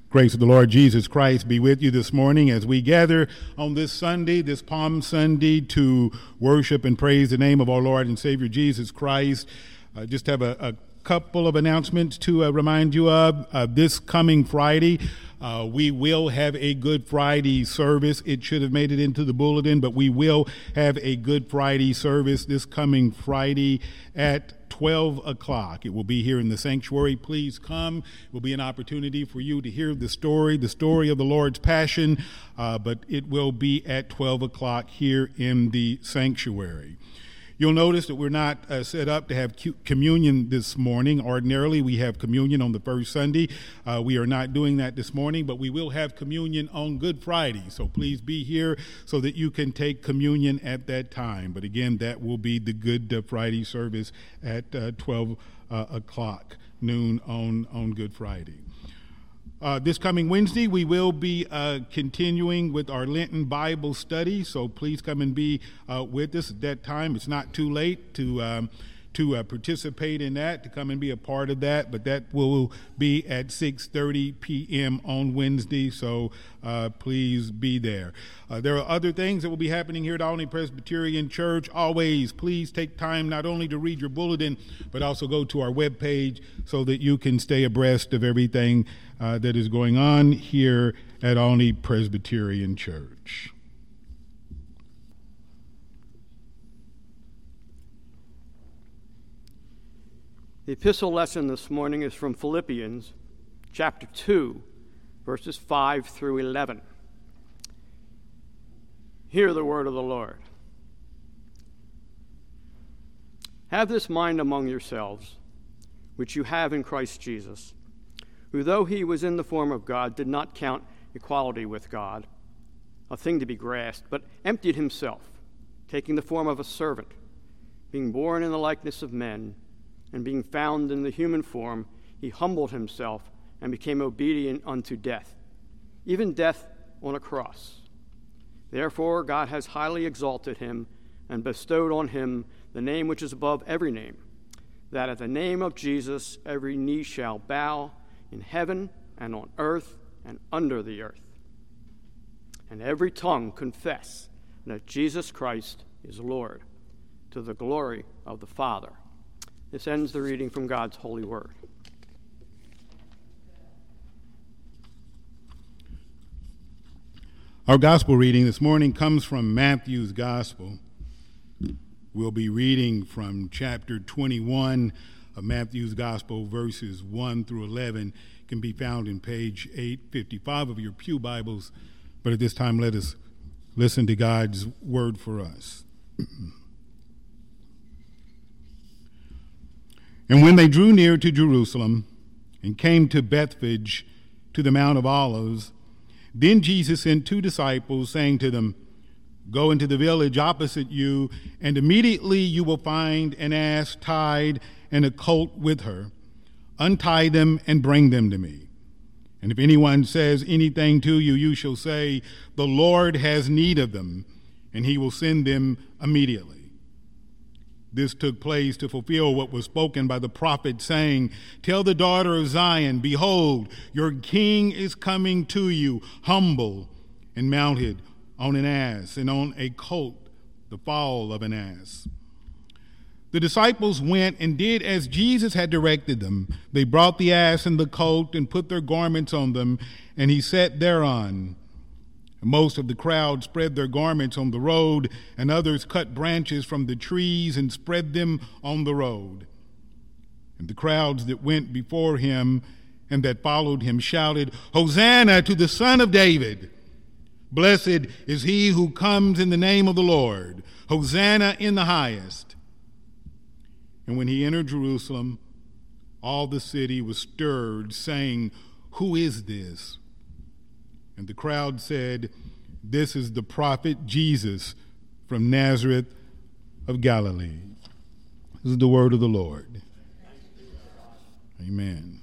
Grace of the Lord Jesus Christ be with you this morning as we gather on this Sunday, this Palm Sunday, to worship and praise the name of our Lord and Savior Jesus Christ. Just have a couple of announcements to remind you of. This coming Friday, we will have a Good Friday service. It should have made it into the bulletin, but we will have a Good Friday service this coming Friday at 12 o'clock. It will be here in the sanctuary. Please come. It will be an opportunity for you to hear the story of the Lord's Passion, but it will be at 12 o'clock here in the sanctuary. You'll notice that we're not set up to have communion this morning. Ordinarily, we have communion on the first Sunday. We are not doing that this morning, but we will have communion on Good Friday. So please be here so that you can take communion at that time. But again, that will be the Good Friday service at 12 o'clock noon on Good Friday. This coming Wednesday, we will be continuing with our Lenten Bible study, so please come and be with us at that time. It's not too late to participate in that, to come and be a part of that, but that will be at 6:30 p.m. on Wednesday, so please be there. There are other things that will be happening here at Alny Presbyterian Church. Always, please take time not only to read your bulletin, but also go to our webpage so that you can stay abreast of everything that is going on here at Alny Presbyterian Church. The epistle lesson this morning is from Philippians chapter 2, verses 5 through 11. Hear the word of the Lord. Have this mind among yourselves, which you have in Christ Jesus, who, though he was in the form of God, did not count equality with God a thing to be grasped, but emptied himself, taking the form of a servant, being born in the likeness of men, and being found in the human form, he humbled himself and became obedient unto death, even death on a cross. Therefore God has highly exalted him and bestowed on him the name which is above every name, that at the name of Jesus every knee shall bow, in heaven and on earth and under the earth, and every tongue confess that Jesus Christ is Lord, to the glory of the Father. This ends the reading from God's holy word. Our gospel reading this morning comes from Matthew's gospel. We'll be reading from chapter 21 of Matthew's gospel, verses 1 through 11. It can be found in page 855 of your pew Bibles. But at this time, let us listen to God's word for us. And when they drew near to Jerusalem and came to Bethphage, to the Mount of Olives, then Jesus sent 2 disciples, saying to them, Go into the village opposite you, and immediately you will find an ass tied and a colt with her. Untie them and bring them to me. And if anyone says anything to you, you shall say, The Lord has need of them, and he will send them immediately. This took place to fulfill what was spoken by the prophet, saying, Tell the daughter of Zion, Behold, your king is coming to you, humble and mounted on an ass, and on a colt, the foal of an ass. The disciples went and did as Jesus had directed them. They brought the ass and the colt and put their garments on them, and he sat thereon. Most of the crowd spread their garments on the road, and others cut branches from the trees and spread them on the road. And the crowds that went before him and that followed him shouted, Hosanna to the Son of David! Blessed is he who comes in the name of the Lord! Hosanna in the highest! And when he entered Jerusalem, all the city was stirred, saying, Who is this? And the crowd said, This is the prophet Jesus from Nazareth of Galilee. This is the word of the Lord. Amen.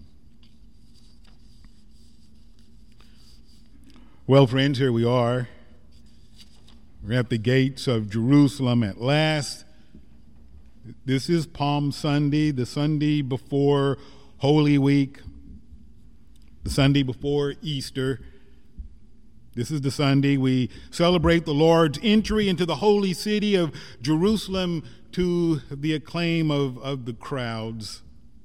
Well, friends, here we are. We're at the gates of Jerusalem at last. This is Palm Sunday, the Sunday before Holy Week. the Sunday before Easter. This is the Sunday we celebrate the Lord's entry into the holy city of Jerusalem to the acclaim of the crowds.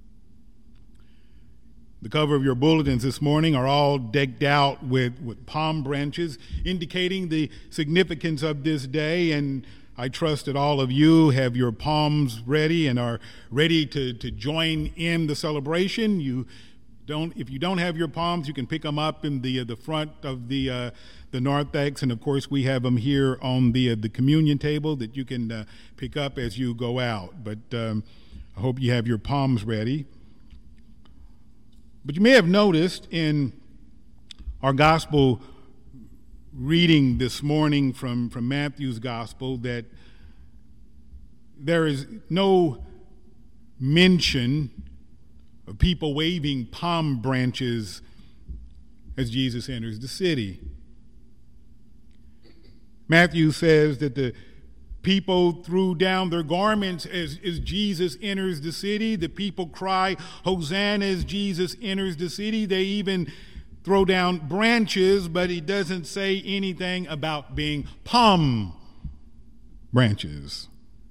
The cover of your bulletins this morning are all decked out with palm branches, indicating the significance of this day, and I trust that all of you have your palms ready and are ready to join in the celebration. If you don't have your palms, you can pick them up in the front of the narthex, and of course we have them here on the communion table that you can pick up as you go out. But I hope you have your palms ready. But you may have noticed in our gospel reading this morning from Matthew's gospel that there is no mention of people waving palm branches as Jesus enters the city. Matthew says that the people threw down their garments as Jesus enters the city. The people cry, "Hosanna," as Jesus enters the city. They even throw down branches, but he doesn't say anything about being palm branches.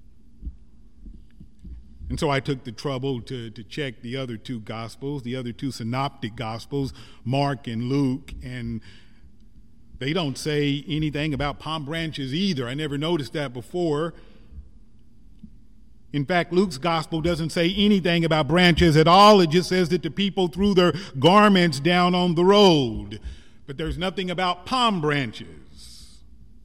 And so I took the trouble to check the other two Gospels, the other two synoptic Gospels, Mark and Luke, and they don't say anything about palm branches either. I never noticed that before. In fact, Luke's gospel doesn't say anything about branches at all. It just says that the people threw their garments down on the road. But there's nothing about palm branches.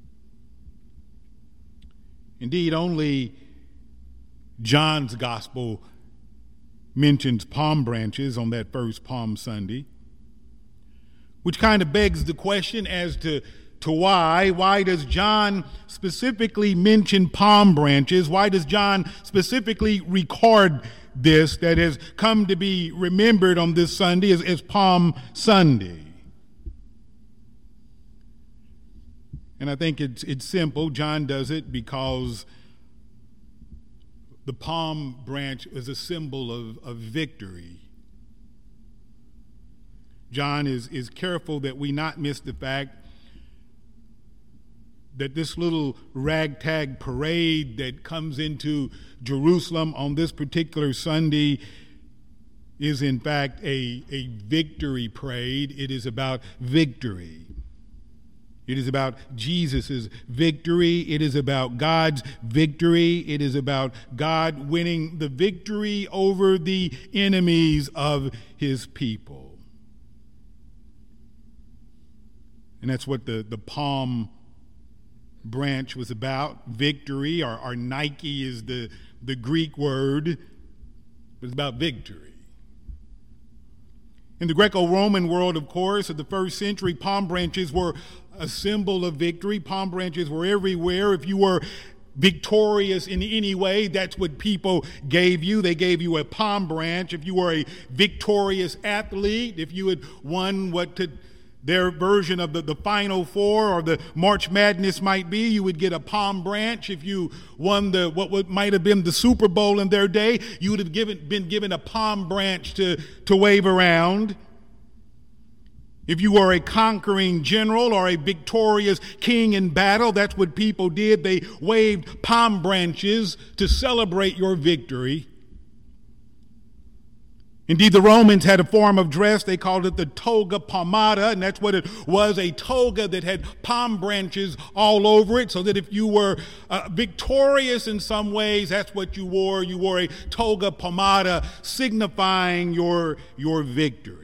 Indeed, only John's gospel mentions palm branches on that first Palm Sunday, which kind of begs the question as to why. Why does John specifically mention palm branches? Why does John specifically record this that has come to be remembered on this Sunday as Palm Sunday? And I think it's simple. John does it because the palm branch is a symbol of victory. John is careful that we not miss the fact that this little ragtag parade that comes into Jerusalem on this particular Sunday is in fact a victory parade. It is about victory. It is about Jesus' victory. It is about God's victory. It is about God winning the victory over the enemies of his people. And that's what the palm branch was about. Victory, or Nike is the Greek word, but it's about victory. In the Greco-Roman world, of course, of the first century, palm branches were a symbol of victory. Palm branches were everywhere. If you were victorious in any way, that's what people gave you. They gave you a palm branch. If you were a victorious athlete, if you had won their version of the Final Four or the March Madness might be, you would get a palm branch. If you won what might have been the Super Bowl in their day, you would have been given a palm branch to wave around. If you were a conquering general or a victorious king in battle, that's what people did. They waved palm branches to celebrate your victory. Indeed, the Romans had a form of dress. They called it the toga palmata, and that's what it was, a toga that had palm branches all over it, so that if you were victorious in some ways, that's what you wore. You wore a toga palmata, signifying your victory.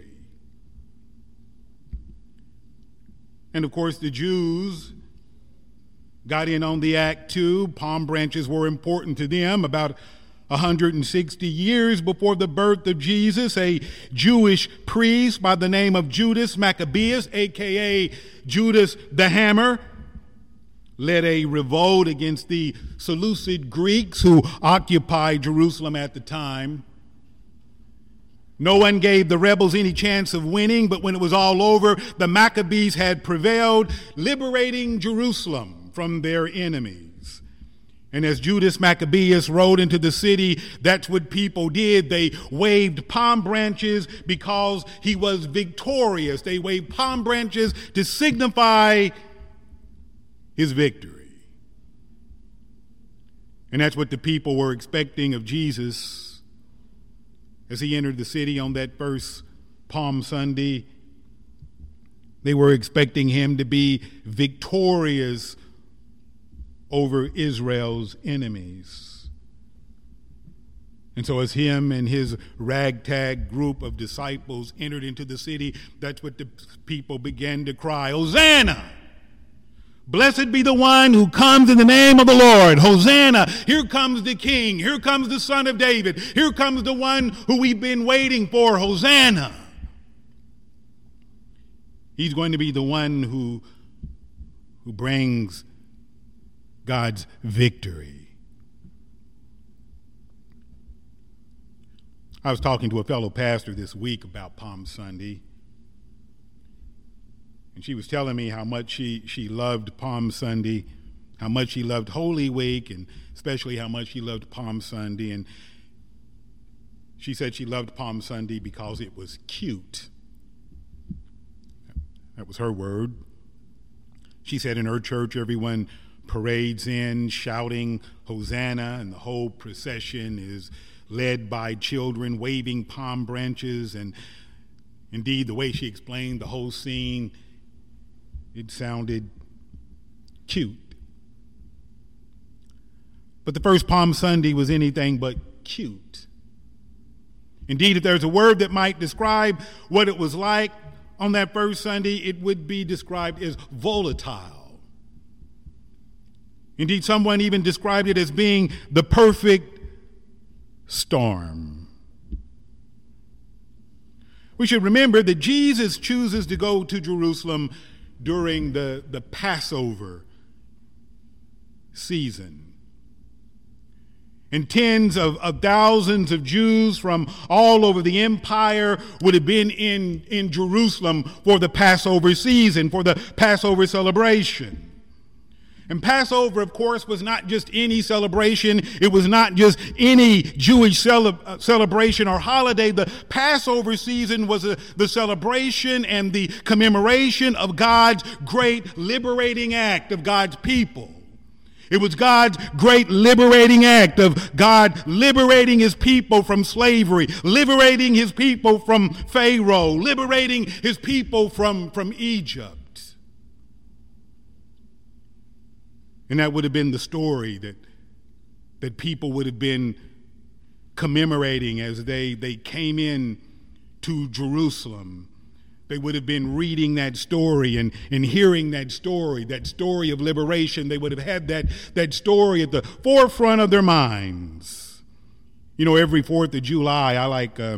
And of course, the Jews got in on the act too. Palm branches were important to them. About 160 years before the birth of Jesus, a Jewish priest by the name of Judas Maccabeus, a.k.a. Judas the Hammer, led a revolt against the Seleucid Greeks who occupied Jerusalem at the time. No one gave the rebels any chance of winning, but when it was all over, the Maccabees had prevailed, liberating Jerusalem from their enemies. And as Judas Maccabeus rode into the city, that's what people did. They waved palm branches because he was victorious. They waved palm branches to signify his victory. And that's what the people were expecting of Jesus as he entered the city on that first Palm Sunday. They were expecting him to be victorious over Israel's enemies. And so as him and his ragtag group of disciples entered into the city, that's what the people began to cry, Hosanna! Blessed be the one who comes in the name of the Lord. Hosanna! Here comes the King. Here comes the Son of David. Here comes the one who we've been waiting for. Hosanna! He's going to be the one who brings God's victory. I was talking to a fellow pastor this week about Palm Sunday, and she was telling me how much she loved Palm Sunday, how much she loved Holy Week, and especially how much she loved Palm Sunday. And she said she loved Palm Sunday because it was cute. That was her word. She said in her church, everyone parades in shouting Hosanna, and the whole procession is led by children waving palm branches. And indeed, the way she explained the whole scene, it sounded cute. But the first Palm Sunday was anything but cute. Indeed, if there's a word that might describe what it was like on that first Sunday, it would be described as volatile. Indeed, someone even described it as being the perfect storm. We should remember that Jesus chooses to go to Jerusalem during the Passover season. And tens of thousands of Jews from all over the empire would have been in Jerusalem for the Passover season, for the Passover celebration. And Passover, of course, was not just any celebration. It was not just any Jewish celebration or holiday. The Passover season was the celebration and the commemoration of God's great liberating act of God's people. It was God's great liberating act of God liberating his people from slavery, liberating his people from Pharaoh, liberating his people from Egypt. And that would have been the story that people would have been commemorating as they came in to Jerusalem. They would have been reading that story and hearing that story of liberation. They would have had that story at the forefront of their minds. You know, every 4th of July, I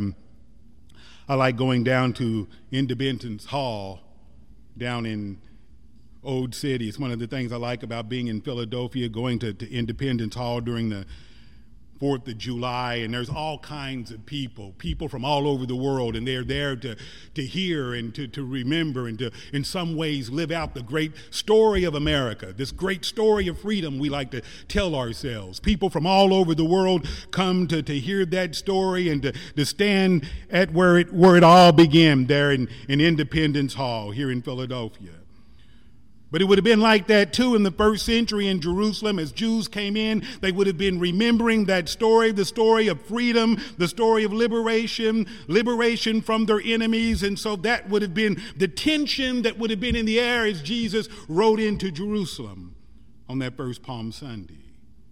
like going down to Independence Hall down in Old City. It's one of the things I like about being in Philadelphia, going to Independence Hall during the 4th of July, and there's all kinds of people from all over the world, and they're there to hear and to remember and to, in some ways, live out the great story of America, this great story of freedom we like to tell ourselves. People from all over the world come to hear that story and to stand at where it all began there in Independence Hall here in Philadelphia. But it would have been like that, too, in the first century in Jerusalem. As Jews came in, they would have been remembering that story, the story of freedom, the story of liberation from their enemies. And so that would have been the tension that would have been in the air as Jesus rode into Jerusalem on that first Palm Sunday.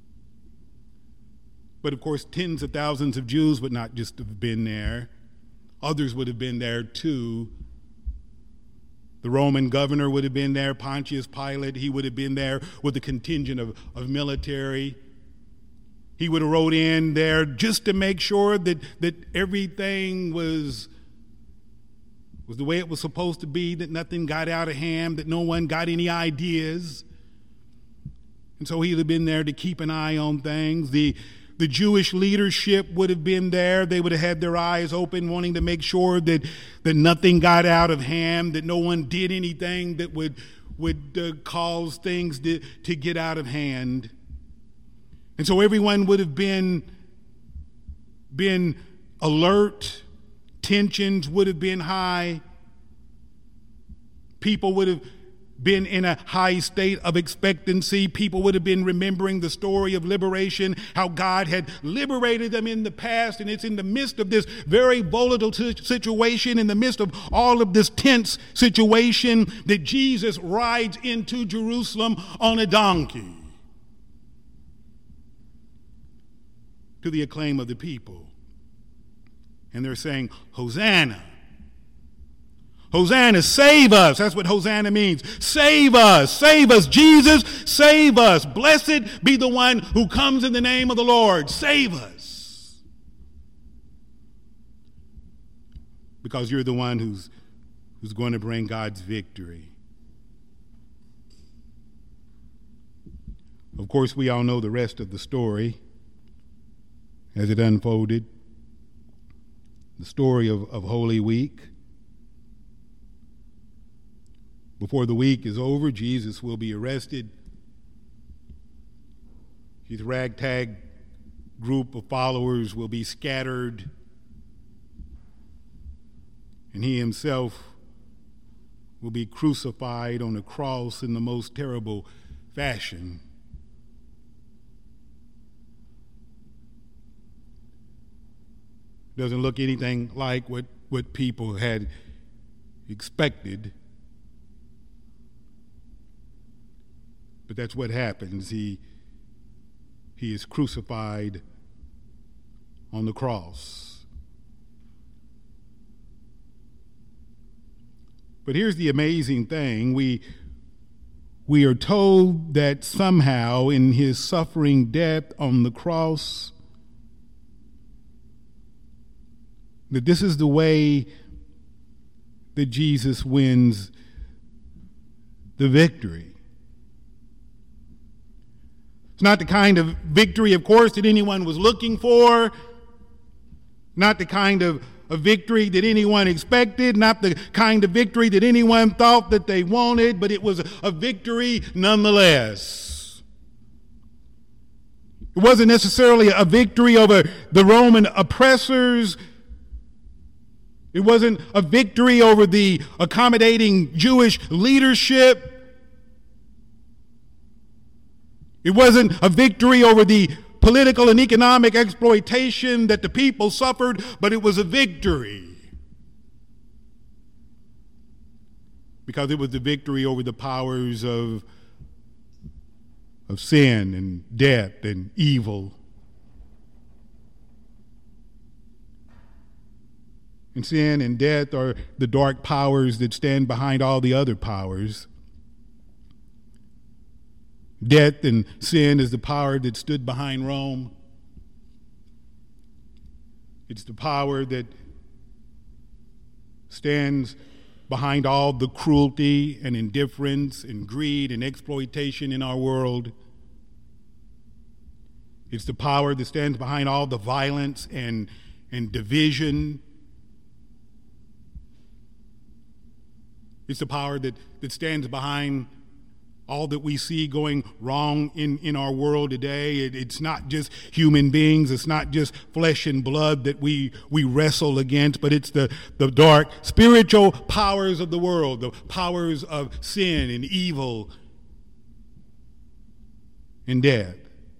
But, of course, tens of thousands of Jews would not just have been there. Others would have been there, too. The Roman governor would have been there, Pontius Pilate. He would have been there with a contingent of military. He would have rode in there just to make sure that everything was the way it was supposed to be, that nothing got out of hand, that no one got any ideas. And so he would have been there to keep an eye on things. The Jewish leadership would have been there. They would have had their eyes open, wanting to make sure that nothing got out of hand, that no one did anything that would cause things to get out of hand. And so everyone would have been alert. Tensions would have been high. People would have been in a high state of expectancy. People would have been remembering the story of liberation, how God had liberated them in the past, and it's in the midst of this very volatile situation, in the midst of all of this tense situation, that Jesus rides into Jerusalem on a donkey to the acclaim of the people. And they're saying, Hosanna. Hosanna, save us. That's what Hosanna means. Save us, Jesus, save us. Blessed be the one who comes in the name of the Lord. Save us. Because you're the one who's going to bring God's victory. Of course, we all know the rest of the story as it unfolded. The story of Holy Week. Before the week is over, Jesus will be arrested. His ragtag group of followers will be scattered. And he himself will be crucified on a cross in the most terrible fashion. Doesn't look anything like what people had expected. But that's what happens. He is crucified on the cross. But here's the amazing thing. We are told that somehow in his suffering death on the cross, that this is the way that Jesus wins the victory. It's not the kind of victory, of course, that anyone was looking for, not the kind of a victory that anyone expected, not the kind of victory that anyone thought that they wanted, but it was a victory nonetheless. It wasn't necessarily a victory over the Roman oppressors. It wasn't a victory over the accommodating Jewish leadership. It wasn't a victory over the political and economic exploitation that the people suffered, but it was a victory. Because it was the victory over the powers of sin and death and evil. And sin and death are the dark powers that stand behind all the other powers. Death and sin is the power that stood behind Rome. It's the power that stands behind all the cruelty and indifference and greed and exploitation in our world. It's the power that stands behind all the violence and division. It's the power that stands behind all that we see going wrong in our world today. It's not just human beings. It's not just flesh and blood that we wrestle against, but it's the dark spiritual powers of the world, the powers of sin and evil and death.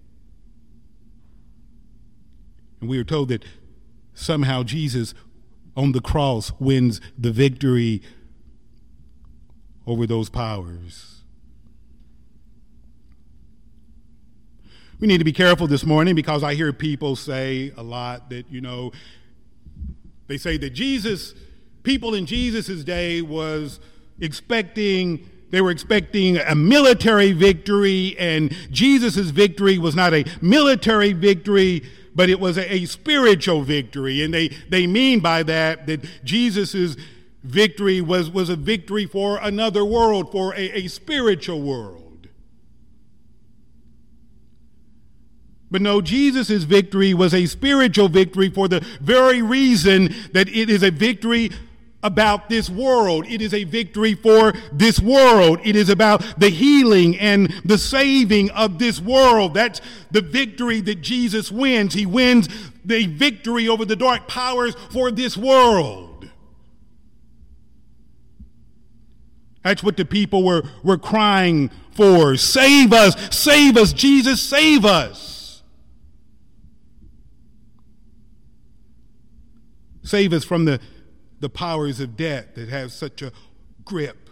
And we are told that somehow Jesus on the cross wins the victory over those powers. We need to be careful this morning because I hear people say a lot that, they say that people in Jesus' day were expecting a military victory, and Jesus' victory was not a military victory, but it was a spiritual victory. And they mean by that Jesus' victory was a victory for another world, for a spiritual world. But no, Jesus' victory was a spiritual victory for the very reason that it is a victory about this world. It is a victory for this world. It is about the healing and the saving of this world. That's the victory that Jesus wins. He wins the victory over the dark powers for this world. That's what the people were crying for. Save us, Jesus, save us. Save us from the powers of death that have such a grip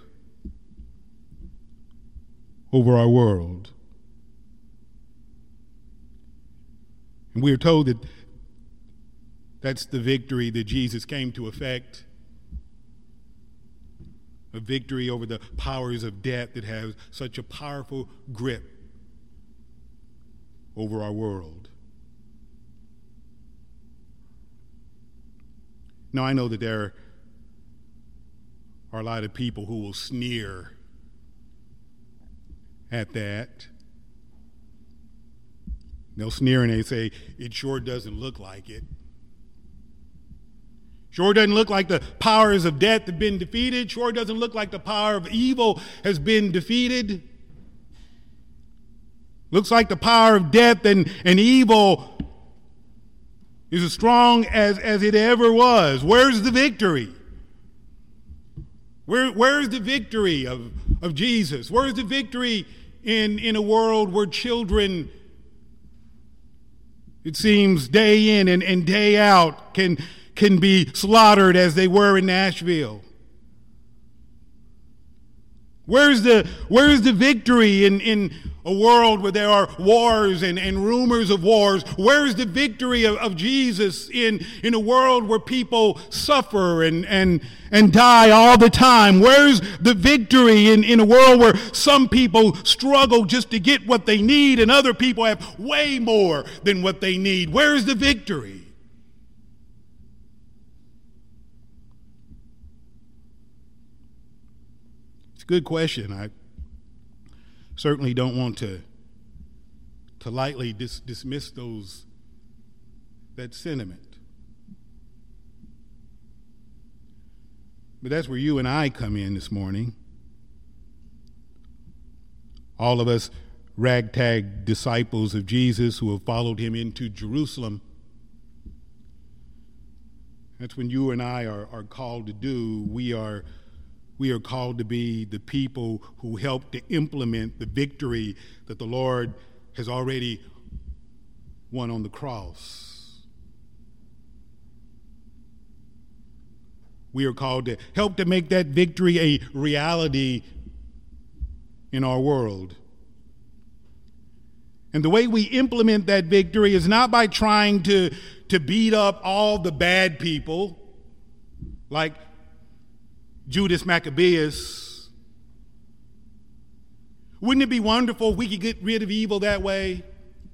over our world. And we are told that that's the victory that Jesus came to effect. A victory over the powers of death that have such a powerful grip over our world. Now, I know that there are a lot of people who will sneer at that. They'll sneer and they say, it sure doesn't look like it. Sure doesn't look like the powers of death have been defeated. Sure doesn't look like the power of evil has been defeated. Looks like the power of death and evil is as strong as it ever was. Where's the victory? Where's the victory of Jesus? Where's the victory in a world where children, it seems, day in and day out can be slaughtered as they were in Nashville? Where's the victory in a world where there are wars and rumors of wars? Where's the victory of Jesus in a world where people suffer and die all the time? Where's the victory in a world where some people struggle just to get what they need and other people have way more than what they need? Where's the victory? It's a good question. I certainly don't want to lightly dismiss that sentiment. But that's where you and I come in this morning. All of us ragtag disciples of Jesus who have followed him into Jerusalem. That's when you and I are called to do. We are called to be the people who help to implement the victory that the Lord has already won on the cross. We are called to help to make that victory a reality in our world. And the way we implement that victory is not by trying to beat up all the bad people like Judas Maccabeus. Wouldn't it be wonderful if we could get rid of evil that way?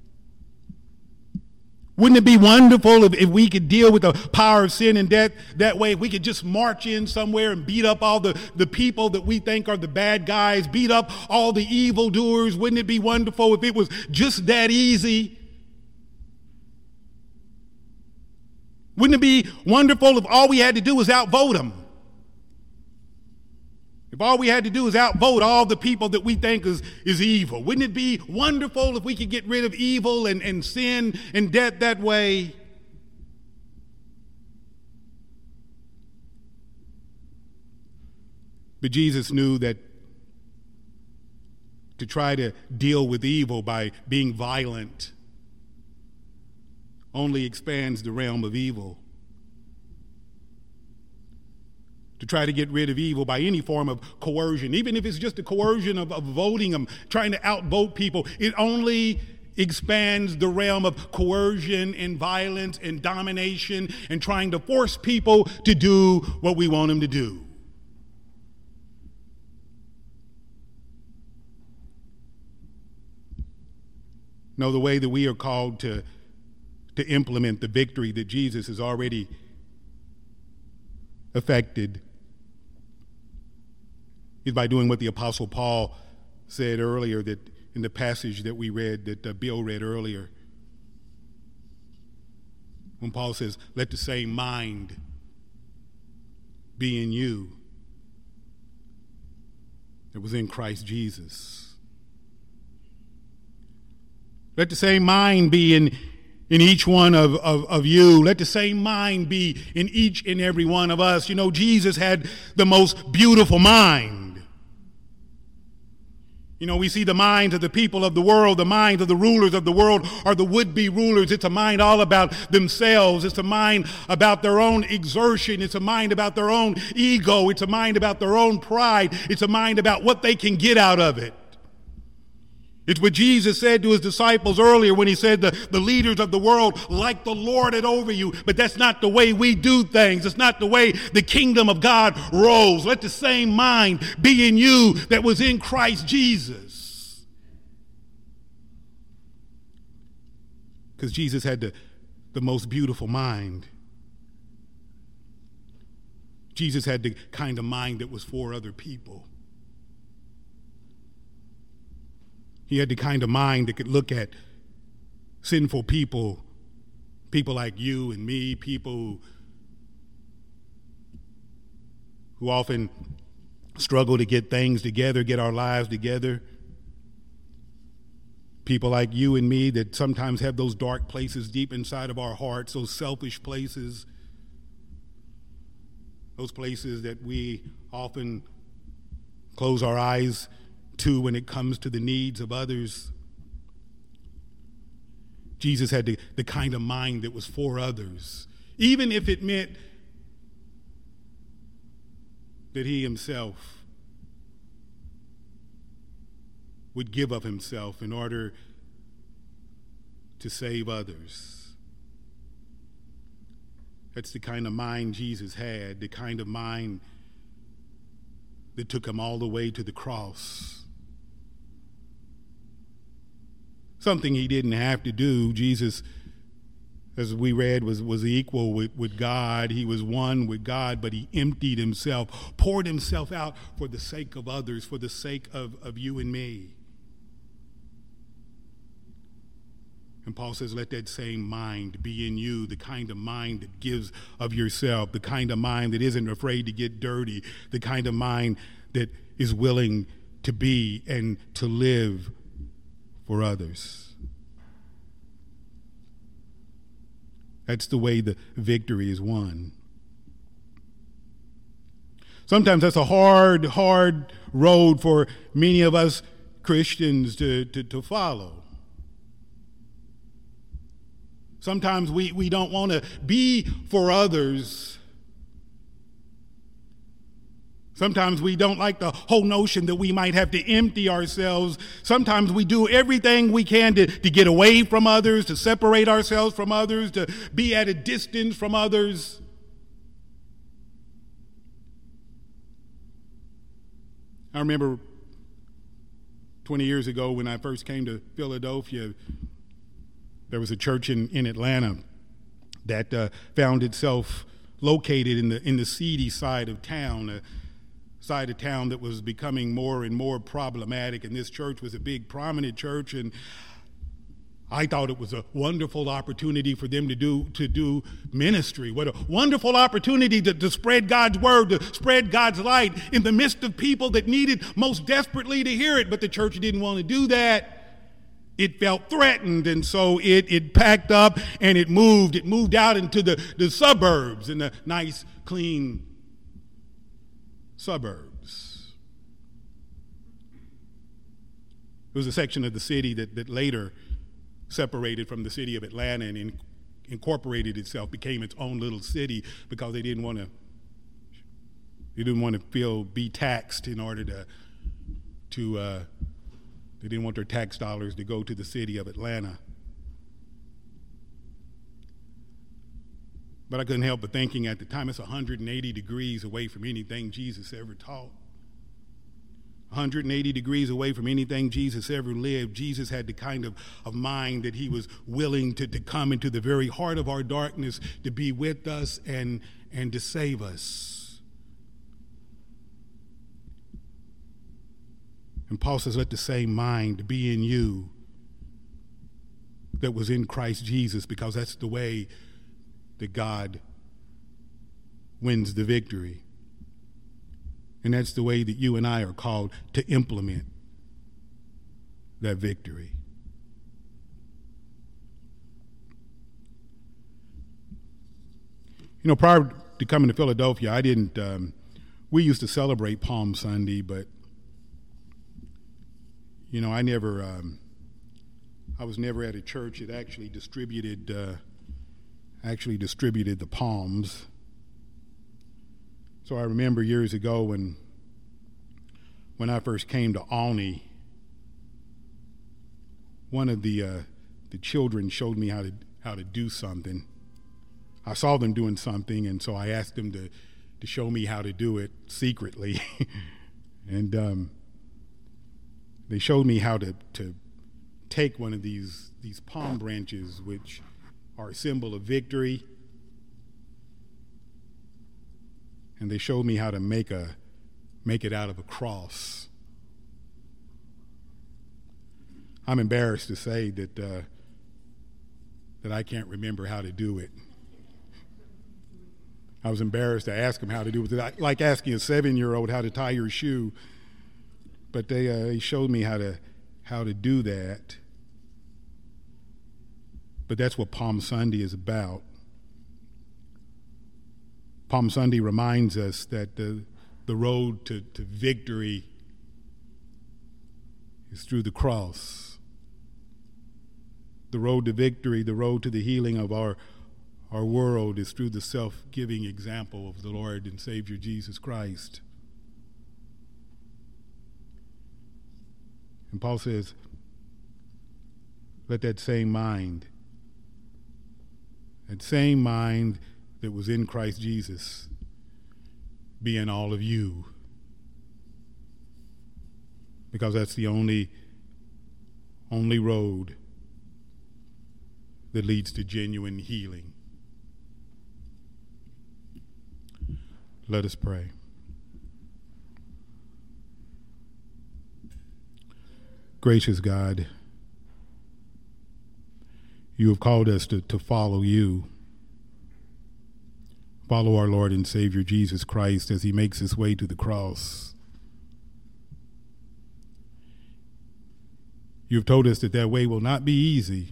Wouldn't it be wonderful if we could deal with the power of sin and death that way? If we could just march in somewhere and beat up all the people that we think are the bad guys, beat up all the evildoers. Wouldn't it be wonderful if it was just that easy? Wouldn't it be wonderful if all we had to do was outvote them? If all we had to do is outvote all the people that we think is evil? Wouldn't it be wonderful if we could get rid of evil and sin and death that way? But Jesus knew that to try to deal with evil by being violent only expands the realm of evil. To try to get rid of evil by any form of coercion, even if it's just a coercion of voting them, trying to outvote people, it only expands the realm of coercion and violence and domination and trying to force people to do what we want them to do. No, the way that we are called to implement the victory that Jesus has already effected is by doing what the Apostle Paul said earlier, that in the passage that we read, that Bill read earlier, when Paul says, let the same mind be in you that was in Christ Jesus. Let the same mind be in each one of you. Let the same mind be in each and every one of us. You know, Jesus had the most beautiful mind. You know, we see the minds of the people of the world, the minds of the rulers of the world are the would-be rulers. It's a mind all about themselves. It's a mind about their own exertion. It's a mind about their own ego. It's a mind about their own pride. It's a mind about what they can get out of it. It's what Jesus said to his disciples earlier when he said the leaders of the world like to lord it over you, but that's not the way we do things. It's not the way the kingdom of God rolls. Let the same mind be in you that was in Christ Jesus. Because Jesus had the most beautiful mind. Jesus had the kind of mind that was for other people. He had the kind of mind that could look at sinful people, people like you and me, people who often struggle to get things together, get our lives together. People like you and me that sometimes have those dark places deep inside of our hearts, those selfish places, those places that we often close our eyes to when it comes to the needs of others. Jesus had the kind of mind that was for others, even if it meant that he himself would give of himself in order to save others. That's the kind of mind Jesus had, the kind of mind that took him all the way to the cross. Something he didn't have to do. Jesus, as we read, was equal with God. He was one with God, but he emptied himself, poured himself out for the sake of others, for the sake of you and me. And Paul says, let that same mind be in you, the kind of mind that gives of yourself, the kind of mind that isn't afraid to get dirty, the kind of mind that is willing to be and to live for others. That's the way the victory is won. Sometimes that's a hard road for many of us Christians to follow. Sometimes we don't want to be for others. Sometimes we don't like the whole notion that we might have to empty ourselves. Sometimes we do everything we can to get away from others, to separate ourselves from others, to be at a distance from others. I remember 20 years ago when I first came to Philadelphia, there was a church in Atlanta that found itself located in the seedy side of town, side of town that was becoming more and more problematic, and this church was a big prominent church, and I thought it was a wonderful opportunity for them to do ministry. What a wonderful opportunity to spread God's word, to spread God's light in the midst of people that needed most desperately to hear it, but the church didn't want to do that. It felt threatened, and so it packed up and it moved out into the suburbs, in the nice, clean suburbs. It was a section of the city that later separated from the city of Atlanta and incorporated itself, became its own little city because they didn't want to be taxed in order to they didn't want their tax dollars to go to the city of Atlanta. But I couldn't help but thinking at the time, it's 180 degrees away from anything Jesus ever taught. 180 degrees away from anything Jesus ever lived. Jesus had the kind of mind that he was willing to come into the very heart of our darkness to be with us and to save us. And Paul says, let the same mind be in you that was in Christ Jesus, because that's the way that God wins the victory. And that's the way that you and I are called to implement that victory. You know, prior to coming to Philadelphia, we used to celebrate Palm Sunday, but, you know, I was never at a church that actually distributed the palms. So I remember years ago when I first came to Alney, one of the children showed me how to do something. I saw them doing something, and so I asked them to show me how to do it secretly. And they showed me how to take one of these palm branches, which are a symbol of victory, and they showed me how to make it out of a cross. I'm embarrassed to say that I can't remember how to do it. I was embarrassed to ask them how to do it. Like asking a 7-year-old how to tie your shoe. But they showed me how to do that. But that's what Palm Sunday is about. Palm Sunday reminds us that the road to victory is through the cross. The road to victory, the road to the healing of our world is through the self-giving example of the Lord and Savior Jesus Christ. And Paul says, let that same mind that was in Christ Jesus be in all of you. Because that's the only road that leads to genuine healing. Let us pray. Gracious God, you have called us to follow you. Follow our Lord and Savior Jesus Christ as he makes his way to the cross. You have told us that way will not be easy,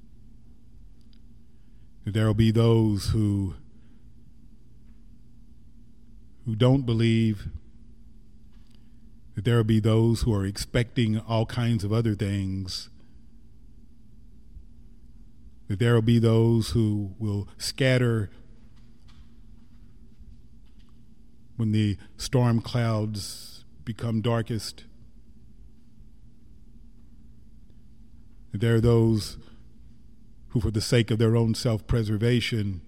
that there will be those who don't believe, that there will be those who are expecting all kinds of other things, that there will be those who will scatter when the storm clouds become darkest, that there are those who, for the sake of their own self-preservation,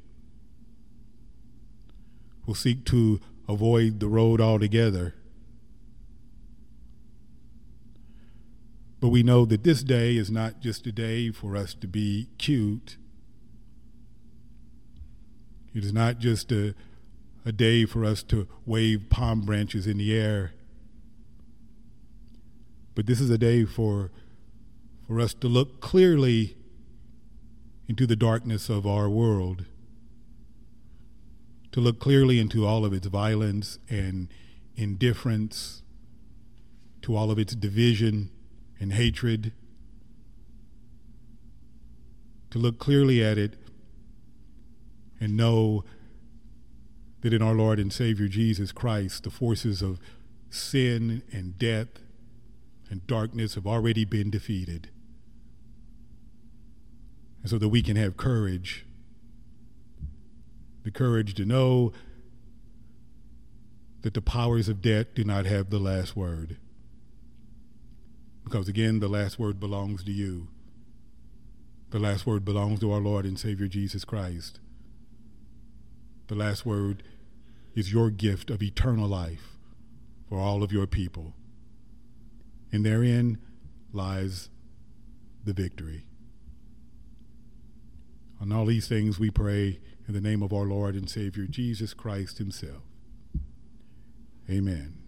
will seek to avoid the road altogether. But we know that this day is not just a day for us to be cute. It is not just a day for us to wave palm branches in the air. But this is a day for us to look clearly into the darkness of our world, to look clearly into all of its violence and indifference, to all of its division and hatred, to look clearly at it and know that in our Lord and Savior Jesus Christ, the forces of sin and death and darkness have already been defeated. And so that we can have courage, the courage to know that the powers of death do not have the last word. Because again, the last word belongs to you. The last word belongs to our Lord and Savior Jesus Christ. The last word is your gift of eternal life for all of your people. And therein lies the victory. On all these things we pray in the name of our Lord and Savior Jesus Christ himself. Amen.